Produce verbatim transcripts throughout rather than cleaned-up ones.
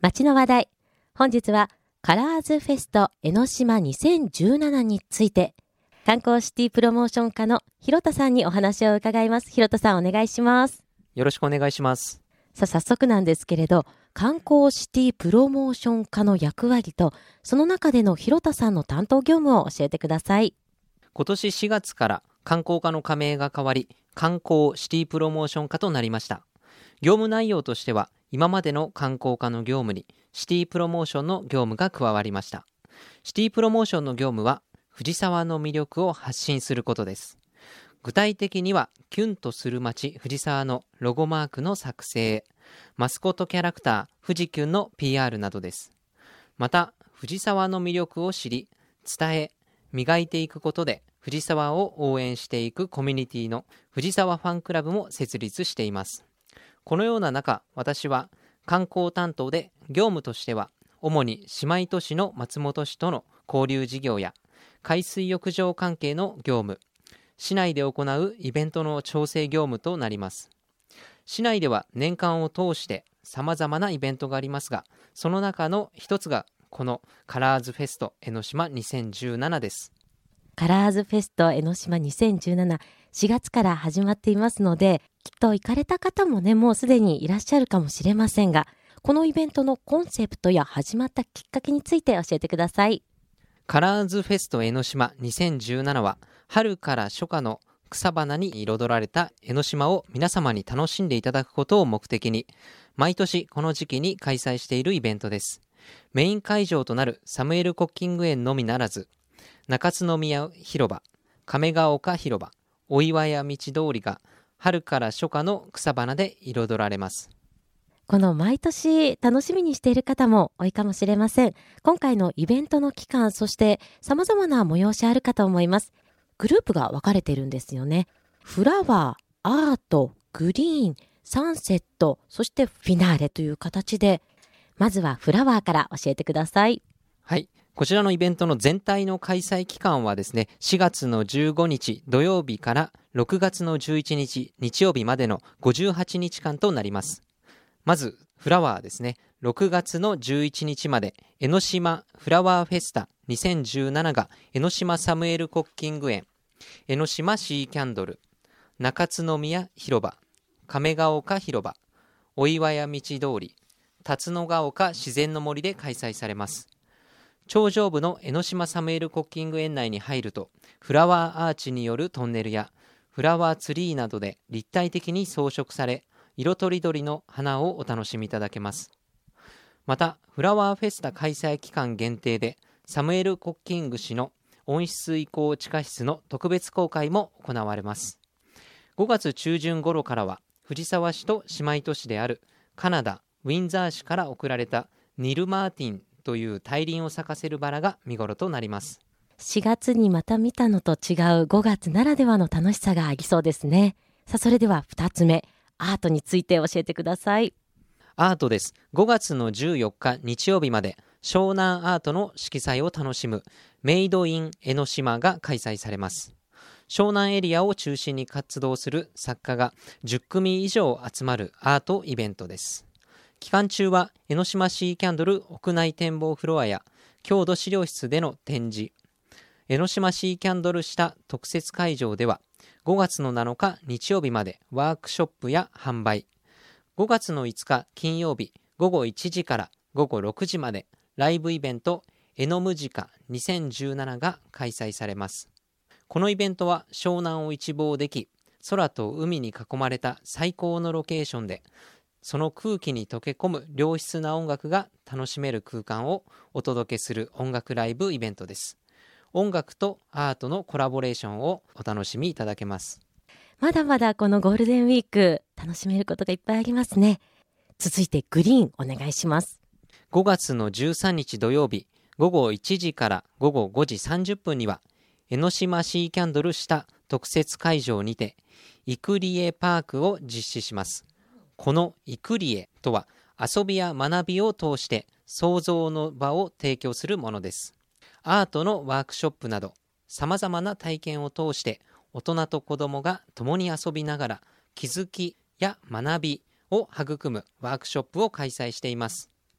街の話題。本日はカラーズフェスト江ノ島にせんじゅうななについて、観光シティプロモーション課の広田さんにお話を伺います。広田さん、お願いします。 よろしくお願いします。 さあ、早速なんですけれど、観光シティプロモーション課の役割と、その中での広田さんの担当業務を教えてください。 今年しがつから観光課の加盟が変わり、観光シティプロモーション課となりました。業務内容としては、今までの観光課の業務にシティプロモーションの業務が加わりました。シティプロモーションの業務は、藤沢の魅力を発信することです。具体的には、キュンとする街藤沢のロゴマークの作成、マスコットキャラクター富士キュンの ピーアール などです。また、藤沢の魅力を知り、伝え、磨いていくことで、藤沢を応援していくコミュニティの藤沢ファンクラブも設立しています。このような中、私は観光担当で、業務としては主に姉妹都市の松本市との交流事業や海水浴場関係の業務、市内で行うイベントの調整業務となります。市内では年間を通してさまざまなイベントがありますが、その中の一つがこのカラーズフェスト江ノ島にせんじゅうななです。 カラーズフェスト江ノ島にせんじゅうなな、しがつから始まっていますので、きっと行かれた方もね、もうすでにいらっしゃるかもしれませんが、このイベントのコンセプトや始まったきっかけについて教えてください。 カラーズフェスト江ノ島にせんじゅうななは、春から初夏の草花に彩られた江ノ島を皆様に楽しんでいただくことを目的に、毎年この時期に開催しているイベントです。メイン会場となるサムエル・コッキング園のみならず、中津宮広場、亀ヶ丘広場、お岩屋道通りが春から初夏の草花で彩られます。 この毎年楽しみにしている方も多いかもしれません。今回のイベントの期間、そして様々な催しあるかと思います。グループが分かれているんですよね。フラワー、アート、グリーン、サンセット、そしてフィナーレという形で、まずはフラワーから教えてください。 はい。こちらのイベントの全体の開催期間はですね、しがつのじゅうごにち土曜日からろくがつのじゅういちにち日曜日までのごじゅうはちにちかんとなります。まずフラワーですね、ろくがつのじゅういちにちまで江ノ島フラワーフェスタにせんじゅうななが江ノ島サムエルコッキング園、江ノ島シーキャンドル、中津宮広場、亀ヶ丘広場、お岩屋道通り、辰野ヶ丘自然の森で開催されます。頂上部の江ノ島サムエルコッキング園内に入ると、フラワーアーチによるトンネルやフラワーツリーなどで立体的に装飾され、色とりどりの花をお楽しみいただけます。また、フラワーフェスタ開催期間限定で、サムエル・コッキング氏の温室移行地下室の特別公開も行われます。ごがつちゅうじゅん頃からは、藤沢市と姉妹都市であるカナダ・ウィンザー市から贈られたニル・マーティンという大輪を咲かせるバラが見頃となります。 しがつにまた見たのと違うごがつならではの楽しさがありそうですね。さあ、それではふたつめ、アートについて教えてください。 アートです。ごがつのじゅうよっか日曜日まで湘南アートの色彩を楽しむメイドイン江ノ島が開催されます。湘南エリアを中心に活動する作家がじゅっくみ以上集まるアートイベントです。期間中は江ノ島シーキャンドル屋内展望フロアや郷土資料室での展示、江ノ島シーキャンドル下特設会場ではごがつのなのか日曜日までワークショップや販売、ごがつのいつか金曜日ごごいちじからごごろくじまでライブイベントエノムジカにせんじゅうななが開催されます。このイベントは湘南を一望でき、空と海に囲まれた最高のロケーションで、その空気に溶け込む良質な音楽が楽しめる空間をお届けする音楽ライブイベントです。音楽とアートのコラボレーションをお楽しみいただけます。 まだまだこのゴールデンウィーク楽しめることがいっぱいありますね。続いてグリーンお願いします。 ごがつのじゅうさんにち土曜日ごごいちじからごごごじさんじゅっぷんには江ノ島シーキャンドル下特設会場にてイクリエパークを実施します。このイクリエとは遊びや学びを通して創造の場を提供するものです。アートのワークショップなどさまざまな体験を通して大人と子どもが共に遊びながら気づきや学びを育むワークショップを開催しています。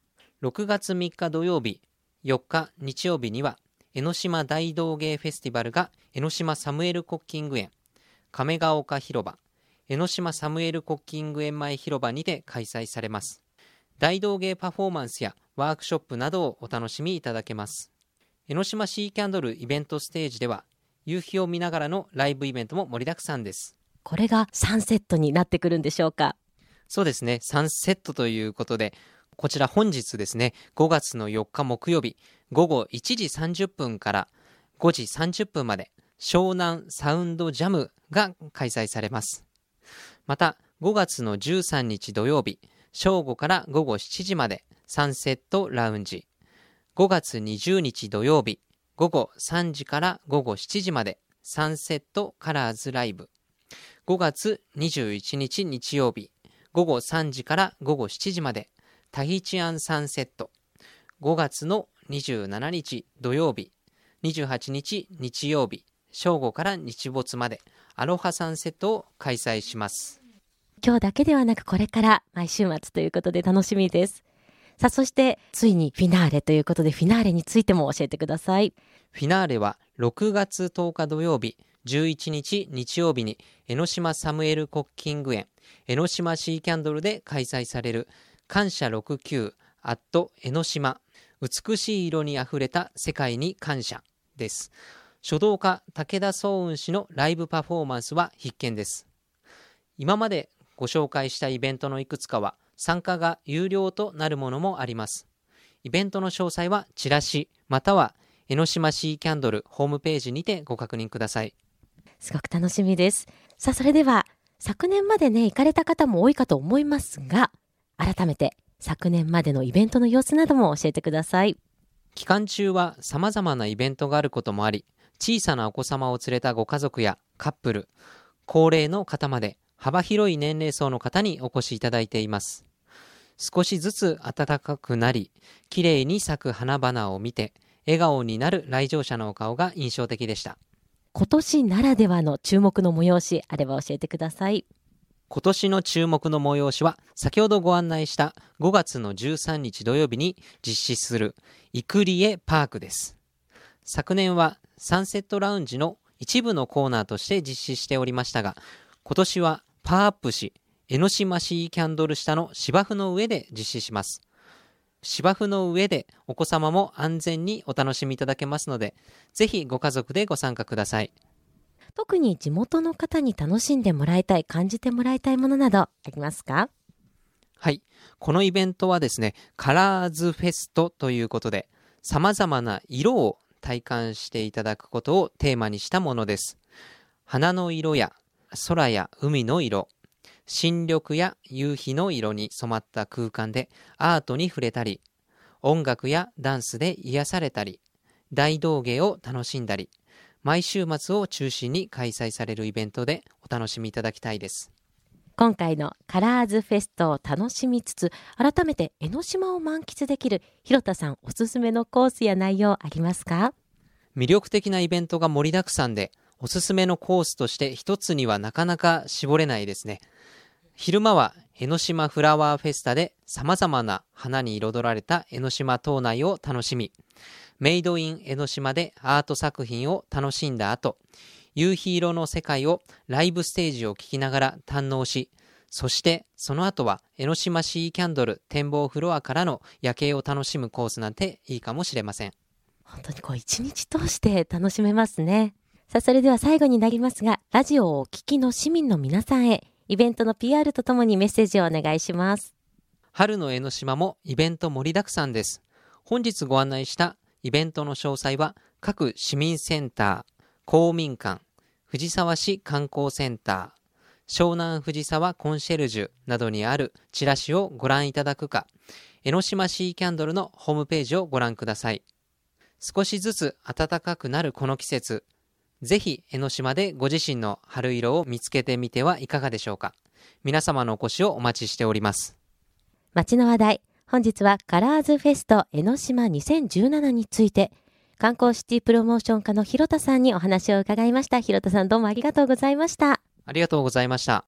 ろくがつみっか土曜日、よっか日曜日には、江ノ島大道芸フェスティバルが江ノ島サムエルコッキング園、亀ヶ丘広場、江ノ島サムエルコッキング園前広場にて開催されます。大道芸パフォーマンスやワークショップなどをお楽しみいただけます。江ノ島シーキャンドルイベントステージでは、夕日を見ながらのライブイベントも盛りだくさんです。 これがさんセットになってくるんでしょうか？ そうですね、さんセットということで、こちら本日ですね、ごがつのよっか木曜日、午後いちじさんじゅっぷんからごじさんじゅっぷんまで、湘南サウンドジャムが開催されます。また、ごがつのじゅうさんにち土曜日、正午から午後しちじまでサンセットラウンジ。ごがつにじゅうにち土曜日、午後さんじから午後しちじまでサンセットカラーズライブ。ごがつにじゅういちにち日曜日、午後さんじから午後しちじまでタヒチアンサンセット。ごがつのにじゅうしちにち土曜日、にじゅうはちにち日曜日、正午から日没までアロハサンセットを開催します。 今日だけではなくこれから毎週末ということで楽しみです。さあ、そしてついにフィナーレということで、フィナーレについても教えてください。 フィナーレはろくがつとおか土曜日、じゅういちにち日曜日に江ノ島サムエルコッキング園、江ノ島シーキャンドルで開催される感謝ろくじゅうきゅうアット江ノ島、美しい色にあふれた世界に感謝です。書道家武田壮雲氏のライブパフォーマンスは必見です。今までご紹介したイベントのいくつかは参加が有料となるものもあります。イベントの詳細はチラシまたは江ノ島シーキャンドルホームページにてご確認ください。 すごく楽しみです。さあ、それでは昨年までね行かれた方も多いかと思いますが、改めて昨年までのイベントの様子なども教えてください。 期間中は様々なイベントがあることもあり、小さなお子様を連れたご家族やカップル、高齢の方まで幅広い年齢層の方にお越しいただいています。少しずつ暖かくなり、綺麗に咲く花々を見て笑顔になる来場者のお顔が印象的でした。 今年ならではの注目の催しあれば教えてください。 今年の注目の催しは先ほどご案内したごがつのじゅうさんにち土曜日に実施するイクリエパークです。昨年はサンセットラウンジの一部のコーナーとして実施しておりましたが、今年はパワーアップし、江ノ島シーキャンドル下の芝生の上で実施します。芝生の上でお子様も安全にお楽しみいただけますので、ぜひご家族でご参加ください。 特に地元の方に楽しんでもらいたい、感じてもらいたいものなどありますか？ はい、このイベントはですね、カラーズフェストということで、様々な色を体感していただくことをテーマにしたものです。花の色や空や海の色、新緑や夕日の色に染まった空間でアートに触れたり、音楽やダンスで癒されたり、大道芸を楽しんだり、毎週末を中心に開催されるイベントでお楽しみいただきたいです。 今回のカラーズフェストを楽しみつつ、改めて江ノ島を満喫できる広田さんおすすめのコースや内容ありますか？ 魅力的なイベントが盛りだくさんで、おすすめのコースとして一つにはなかなか絞れないですね。昼間は江ノ島フラワーフェスタで様々な花に彩られた江ノ島島内を楽しみ、メイドイン江ノ島でアート作品を楽しんだ後、夕日色の世界をライブステージを聴きながら堪能し、そしてその後は江ノ島シーキャンドル展望フロアからの夜景を楽しむコースなんていいかもしれません。 本当にこう一日通して楽しめますね。さあ、それでは最後になりますが、ラジオをお聞きの市民の皆さんへイベントの ピーアール とともにメッセージをお願いします。 春の江ノ島もイベント盛りだくさんです。本日ご案内したイベントの詳細は各市民センター、公民館、藤沢市観光センター、湘南藤沢コンシェルジュなどにあるチラシをご覧いただくか、江ノ島シーキャンドルのホームページをご覧ください。少しずつ暖かくなるこの季節、ぜひ江ノ島でご自身の春色を見つけてみてはいかがでしょうか。皆様のお越しをお待ちしております。 街の話題、本日はカラーズフェスト江ノ島にせんじゅうななについて、観光シティプロモーション課の広田さんにお話を伺いました。広田さん、どうもありがとうございました。 ありがとうございました。